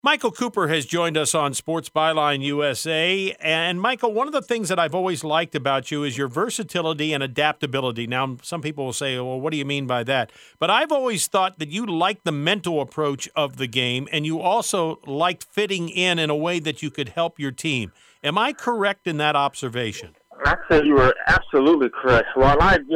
Michael Cooper has joined us on Sports Byline USA. And, Michael, one of the things that I've always liked about you is your versatility and adaptability. Now, some people will say, well, what do you mean by that? But I've always thought that you liked the mental approach of the game, and you also liked fitting in a way that you could help your team. Am I correct in that observation? I'd say you were absolutely correct. Well,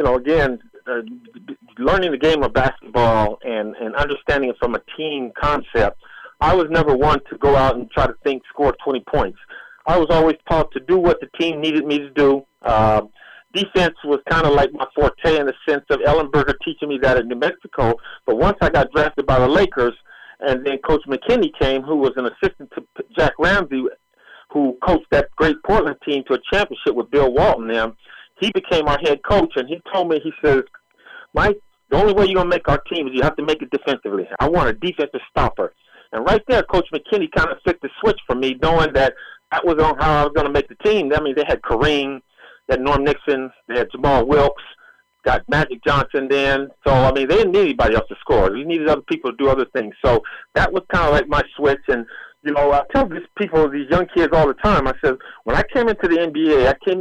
learning the game of basketball and understanding it from a team concept, I was never one to go out and try to score 20 points. I was always taught to do what the team needed me to do. Defense was kind of like my forte in the sense of Ellenberger teaching me that in New Mexico. But once I got drafted by the Lakers, and then Coach McKinney came, who was an assistant to Jack Ramsey, who coached that great Portland team to a championship with Bill Walton. He became our head coach, and he told me, he says, Mike, the only way you're going to make our team is you have to make it defensively. I want a defensive stopper. And right there, Coach McKinney kind of flipped the switch for me, knowing that was on how I was going to make the team. I mean, they had Kareem, they had Norm Nixon, they had Jamal Wilkes, got Magic Johnson then. So, I mean, they didn't need anybody else to score. We needed other people to do other things. So that was kind of like my switch. And, I tell these young kids all the time, I said, when I came into the NBA, in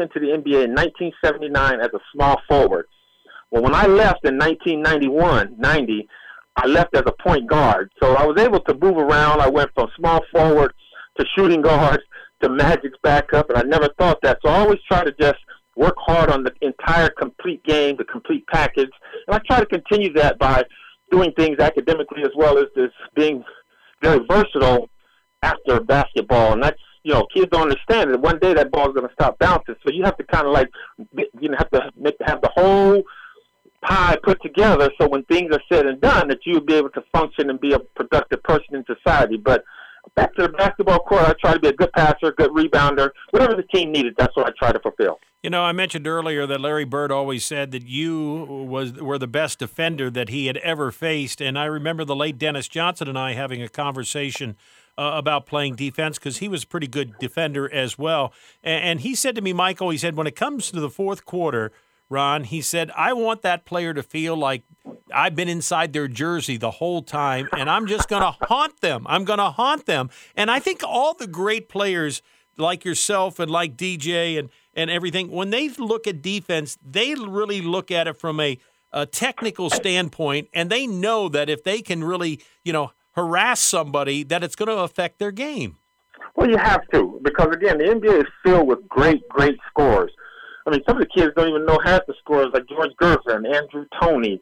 1979 as a small forward. Well, when I left in 1990, I left as a point guard. So I was able to move around. I went from small forward to shooting guard to Magic's backup, and I never thought that. So I always try to just work hard on the entire complete game, the complete package. And I try to continue that by doing things academically as well as this being very versatile after basketball. And that's, kids don't understand that one day that ball is going to stop bouncing. So you have to kind of have the whole pie put together so when things are said and done that you'll be able to function and be a productive person in society. But back to the basketball court, I try to be a good passer, good rebounder. Whatever the team needed, that's what I try to fulfill. I mentioned earlier that Larry Bird always said that you were the best defender that he had ever faced, and I remember the late Dennis Johnson and I having a conversation about playing defense because he was a pretty good defender as well. And he said to me, Michael, he said, when it comes to the fourth quarter, Ron, he said, I want that player to feel like I've been inside their jersey the whole time, and I'm just going to haunt them. I'm going to haunt them. And I think all the great players like yourself and like DJ and everything, when they look at defense, they really look at it from a technical standpoint, and they know that if they can really, harass somebody, that it's going to affect their game. Well, you have to, because, again, the NBA is filled with great, great scorers. I mean, some of the kids don't even know half the scores, like George Gervin, Andrew Toney,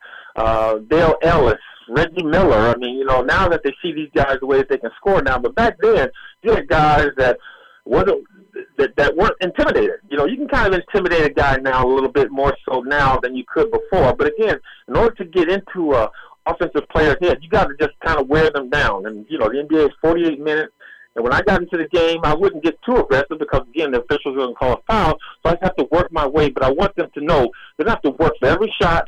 Dale Ellis, Reggie Miller. I mean, now that they see these guys the way that they can score now, but back then, you had guys that weren't intimidated. You can kind of intimidate a guy now a little bit more so now than you could before. But again, in order to get into a offensive player's head, you got to just kind of wear them down. And, the NBA is 48 minutes. And when I got into the game, I wouldn't get too aggressive because, again, the officials were going to call a foul. So I just have to work my way. But I want them to know they have to work for every shot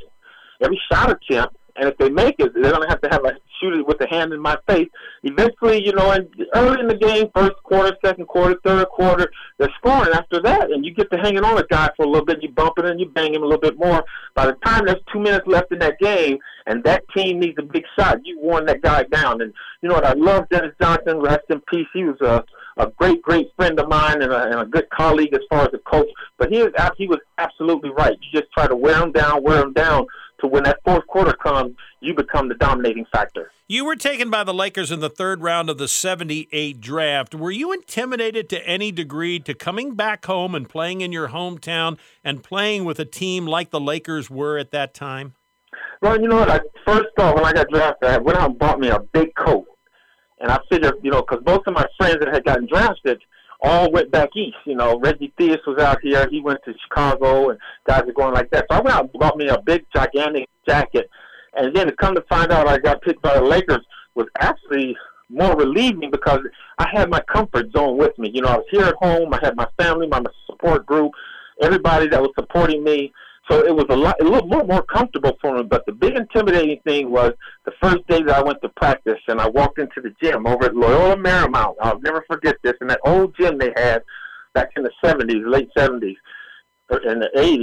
attempt. And if they make it, they're going to have a shoot it with the hand in my face. Eventually, and early in the game, first quarter, second quarter, third quarter, they're scoring after that. And you get to hanging on a guy for a little bit. You bump it and you bang him a little bit more. By the time there's 2 minutes left in that game and that team needs a big shot, you worn that guy down. And you know what? I love Dennis Johnson. Rest in peace. He was a great, great friend of mine and a good colleague as far as a coach. But he was absolutely right. You just try to wear him down to when that fourth quarter comes, you become the dominating factor. You were taken by the Lakers in the third round of the 78 draft. Were you intimidated to any degree to coming back home and playing in your hometown and playing with a team like the Lakers were at that time? Well, you know what? First off, when I got drafted, I went out and bought me a big coat. And I figured, because most of my friends that had gotten drafted all went back east. Reggie Theus was out here. He went to Chicago, and guys are going like that. So I went out and bought me a big, gigantic jacket. And then to come to find out I got picked by the Lakers was actually more relieving because I had my comfort zone with me. I was here at home. I had my family, my support group, everybody that was supporting me. So it was a little more comfortable for me. But the big intimidating thing was the first day that I went to practice and I walked into the gym over at Loyola Marymount. I'll never forget this. In that old gym they had back in the 70s, late 70s, in the 80s,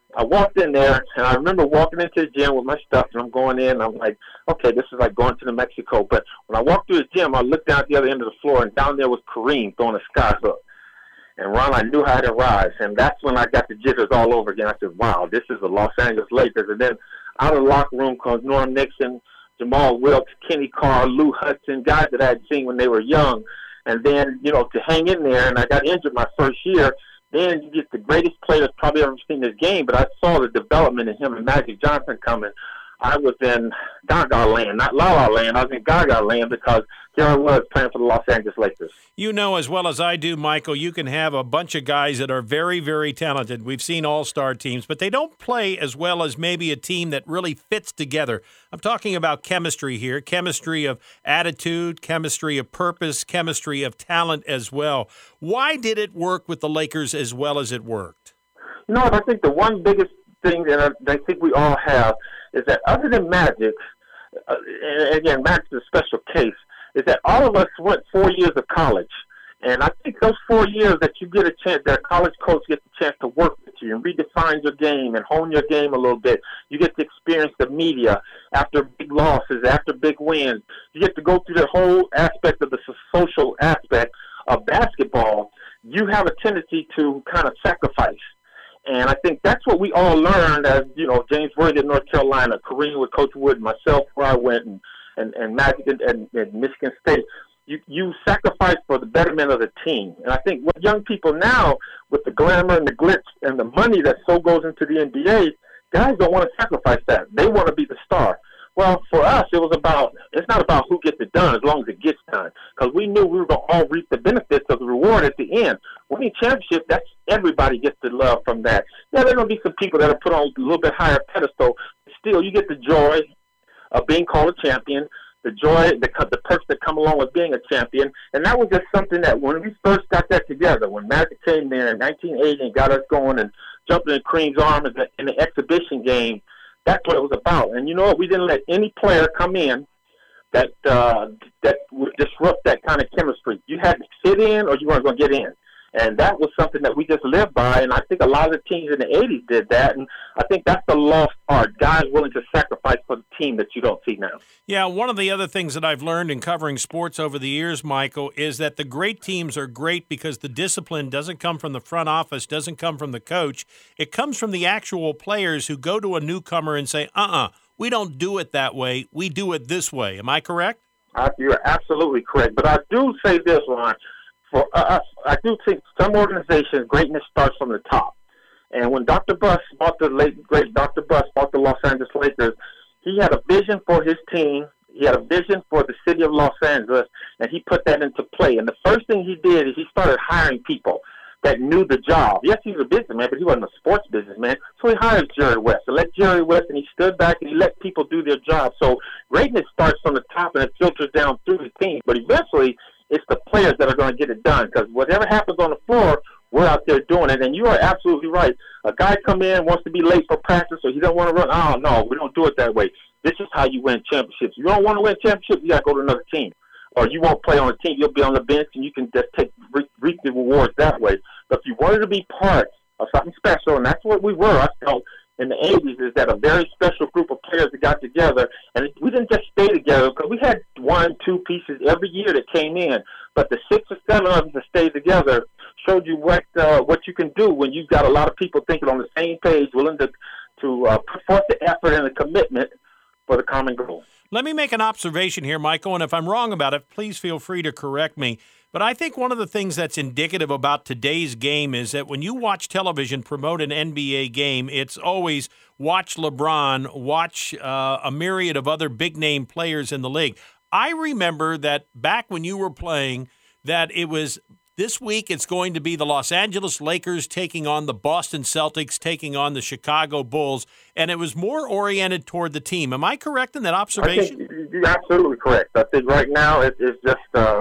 I walked in there, and I remember walking into the gym with my stuff, and I'm going in, and I'm like, okay, this is like going to New Mexico. But when I walked through the gym, I looked down at the other end of the floor, and down there was Kareem throwing a sky hook. And Ron, I knew how to rise, and that's when I got the jitters all over again. I said, wow, this is the Los Angeles Lakers. And then out of the locker room comes Norm Nixon, Jamal Wilkes, Kenny Carr, Lou Hudson, guys that I had seen when they were young. And then, you know, to hang in there, and I got injured my first year, then you get the greatest players probably ever seen this game, but I saw the development in him and Magic Johnson coming. I was in Gaga land, not La La land. I was in Gaga land because here I was playing for the Los Angeles Lakers. You know as well as I do, Michael, you can have a bunch of guys that are very, very talented. We've seen all-star teams, but they don't play as well as maybe a team that really fits together. I'm talking about chemistry here, chemistry of attitude, chemistry of purpose, chemistry of talent as well. Why did it work with the Lakers as well as it worked? You know what, I think the one biggest thing that I think we all have is that other than Magic, and again, Magic's a special case, is that all of us went 4 years of college. And I think those 4 years that you get a chance, that a college coach gets a chance to work with you and redefine your game and hone your game a little bit. You get to experience the media after big losses, after big wins. You get to go through the whole aspect of the social aspect of basketball. You have a tendency to kind of sacrifice. And I think that's what we all learned as, you know, James Worthy at North Carolina, Kareem with Coach Wood, myself where I went, and Magic and Michigan State. You sacrifice for the betterment of the team. And I think what young people now, with the glamour and the glitz and the money that so goes into the NBA, guys don't want to sacrifice that. They want to be the star. Well, for us, it's not about who gets it done as long as it gets done. Because we knew we were going to all reap the benefits of the reward at the end. Winning championship, that's everybody gets the love from that. Yeah, there are going to be some people that are put on a little bit higher pedestal. But still, you get the joy of being called a champion, the joy, the perks that come along with being a champion. And that was just something that when we first got that together, when Magic came there in 1980 and got us going and jumping in Kareem's arms in the exhibition game, that's what it was about. And you know what? We didn't let any player come in that would disrupt that kind of chemistry. You had to fit in or you weren't going to get in. And that was something that we just lived by, and I think a lot of the teams in the 80s did that, and I think that's the lost art, guys willing to sacrifice for the team that you don't see now. Yeah, one of the other things that I've learned in covering sports over the years, Michael, is that the great teams are great because the discipline doesn't come from the front office, doesn't come from the coach. It comes from the actual players who go to a newcomer and say, we don't do it that way, we do it this way. Am I correct? You're absolutely correct, but I do say this, Ron. For us, I do think some organizations, greatness starts from the top. And when Dr. Buss bought the late, great Dr. Buss bought the Los Angeles Lakers, he had a vision for his team. He had a vision for the city of Los Angeles, and he put that into play. And the first thing he did is he started hiring people that knew the job. Yes, he was a businessman, but he wasn't a sports businessman. So he hired Jerry West. And let Jerry West, and he stood back and he let people do their job. So greatness starts from the top and it filters down through the team. But eventually, it's the players that are going to get it done because whatever happens on the floor, we're out there doing it. And you are absolutely right. A guy come in, wants to be late for practice, or he don't want to run. Oh, no, we don't do it that way. This is how you win championships. You don't want to win championships, you got to go to another team. Or you won't play on a team. You'll be on the bench, and you can just reap the rewards that way. But if you wanted to be part of something special, and that's what we were, I felt, in the 80s, is that a very special group of players that got together, and we didn't just stay together because we had 1-2 pieces every year that came in, but the 6 or 7 of them that stayed together showed you what you can do when you've got a lot of people thinking on the same page, willing to put forth the effort and the commitment for the common goal. Let me make an observation here, Michael, and if I'm wrong about it, please feel free to correct me. But I think one of the things that's indicative about today's game is that when you watch television promote an NBA game, it's always watch LeBron, watch a myriad of other big-name players in the league. I remember that back when you were playing, that it was this week it's going to be the Los Angeles Lakers taking on the Boston Celtics, taking on the Chicago Bulls, and it was more oriented toward the team. Am I correct in that observation? I think you're absolutely correct. I think right now it's just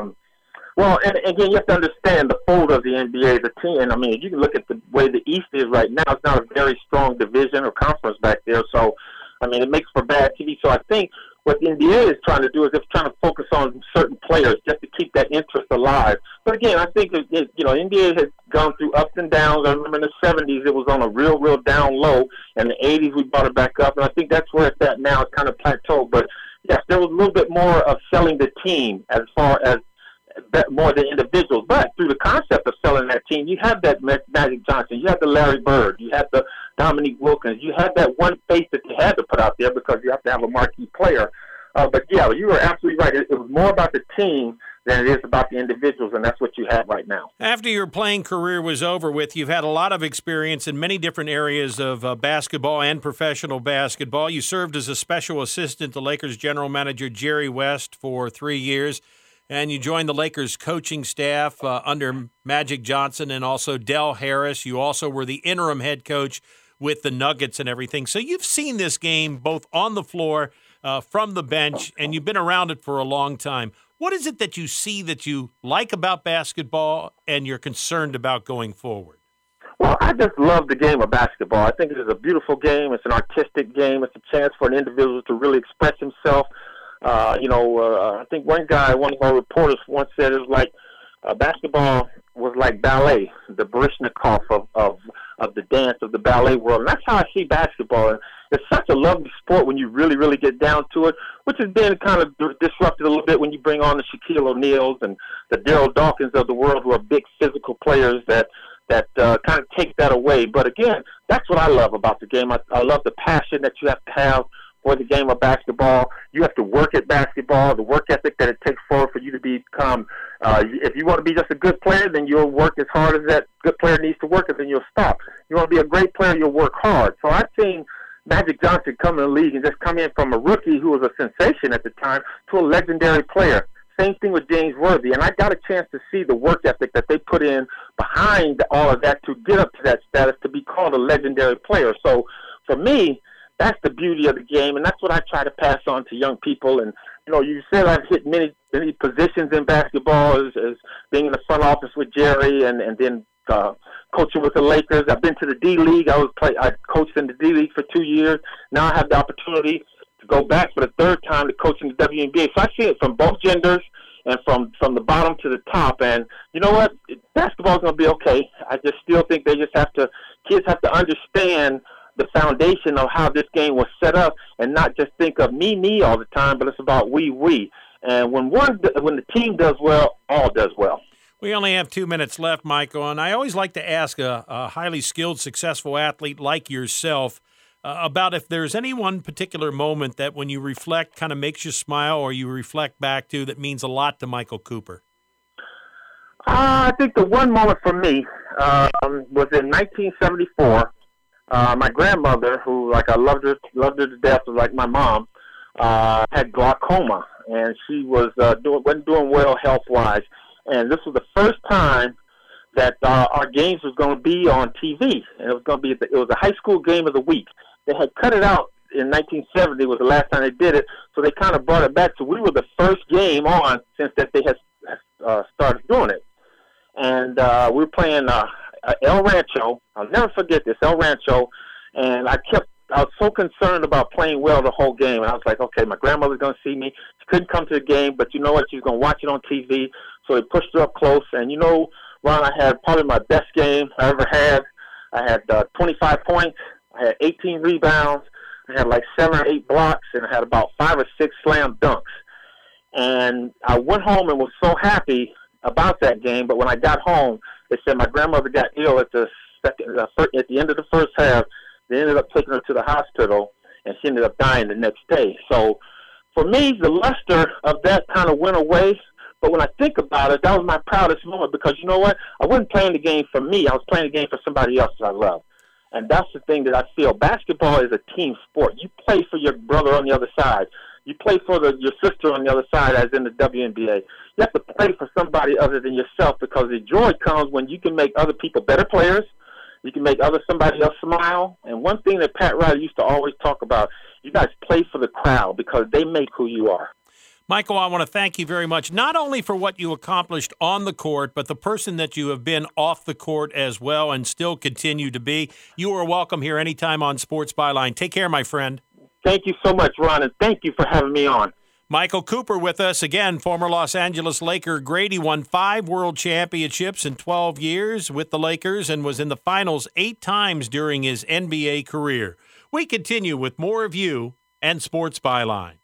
well, and again, you have to understand the fold of the NBA, the team. I mean, you can look at the way the East is right now. It's not a very strong division or conference back there. So, I mean, it makes for bad TV. So I think what the NBA is trying to do is it's trying to focus on certain players just to keep that interest alive. But again, I think NBA gone through ups and downs. I remember in the 70s it was on a real down low. In the 80s we brought it back up, and I think that's where it's at now. It's kind of plateaued. But, yes, there was a little bit more of selling the team as far as more than individuals. But through the concept of selling that team, you had that Magic Johnson, you had the Larry Bird, you had the Dominique Wilkins, you had that one face that you had to put out there because you have to have a marquee player. But, yeah, you were absolutely right. It was more about the team than it is about the individuals, and that's what you have right now. After your playing career was over with, you've had a lot of experience in many different areas of basketball and professional basketball. You served as a special assistant to Lakers general manager Jerry West for 3 years, and you joined the Lakers coaching staff under Magic Johnson and also Del Harris. You also were the interim head coach with the Nuggets and everything. So you've seen this game both on the floor, from the bench, and you've been around it for a long time. What is it that you see that you like about basketball and you're concerned about going forward? Well, I just love the game of basketball. I think it is a beautiful game. It's an artistic game. It's a chance for an individual to really express himself. I think one of our reporters once said it was like basketball was like ballet, the Baryshnikov of the dance of the ballet world. And that's how I see basketball. And it's such a lovely sport when you really, really get down to it, which has been kind of disrupted a little bit when you bring on the Shaquille O'Neals and the Daryl Dawkins of the world, who are big physical players that kind of take that away. But again, that's what I love about the game. I love the passion that you have to have for the game of basketball. You have to work at basketball, the work ethic that it takes for you to become. If you want to be just a good player, then you'll work as hard as that good player needs to work, and then you'll stop. You want to be a great player, you'll work hard. So I've seen Magic Johnson come in the league and just come in from a rookie who was a sensation at the time to a legendary player. Same thing with James Worthy. And I got a chance to see the work ethic that they put in behind all of that to get up to that status to be called a legendary player. So for me, that's the beauty of the game, and that's what I try to pass on to young people. And, you said I've hit many positions in basketball as being in the front office with Jerry and then coaching with the Lakers. I've been to the D-League. I coached in the D-League for 2 years. Now I have the opportunity to go back for the third time to coach in the WNBA. So I see it from both genders and from the bottom to the top. And you know what? Basketball's going to be okay. I just still think kids have to understand the foundation of how this game was set up and not just think of me all the time, but it's about we. And when the team does well, all does well. We only have 2 minutes left, Michael, and I always like to ask a highly skilled, successful athlete like yourself about if there's any one particular moment that when you reflect kind of makes you smile or you reflect back to that means a lot to Michael Cooper. I think the one moment for me was in 1974. My grandmother, who I loved her to death, like my mom, had glaucoma, and she wasn't doing well health-wise. And this was the first time that our games was going to be on TV, and it was a high school game of the week. They had cut it out in 1970 was the last time they did it, so they kind of brought it back. So we were the first game on since that they had started doing it, and we were playing El Rancho. I'll never forget this, El Rancho, and I was so concerned about playing well the whole game, and I was like, okay, my grandmother's going to see me. She couldn't come to the game, but you know what? She's going to watch it on TV. So they pushed her up close, and Ron, I had probably my best game I ever had. I had 25 points. I had 18 rebounds. I had like 7 or 8 blocks, and I had about 5 or 6 slam dunks. And I went home and was so happy about that game, but when I got home, they said my grandmother got ill at the end of the first half. They ended up taking her to the hospital, and she ended up dying the next day. So for me, the luster of that kind of went away. But when I think about it, that was my proudest moment because you know what? I wasn't playing the game for me. I was playing the game for somebody else that I love. And that's the thing that I feel. Basketball is a team sport. You play for your brother on the other side. You play for your sister on the other side, as in the WNBA. You have to play for somebody other than yourself because the joy comes when you can make other people better players. You can make somebody else smile. And one thing that Pat Riley used to always talk about, you guys play for the crowd because they make who you are. Michael, I want to thank you very much, not only for what you accomplished on the court, but the person that you have been off the court as well and still continue to be. You are welcome here anytime on Sports Byline. Take care, my friend. Thank you so much, Ron, and thank you for having me on. Michael Cooper with us again, former Los Angeles Laker Grady, won 5 world championships in 12 years with the Lakers and was in the finals 8 times during his NBA career. We continue with more of you and Sports Byline.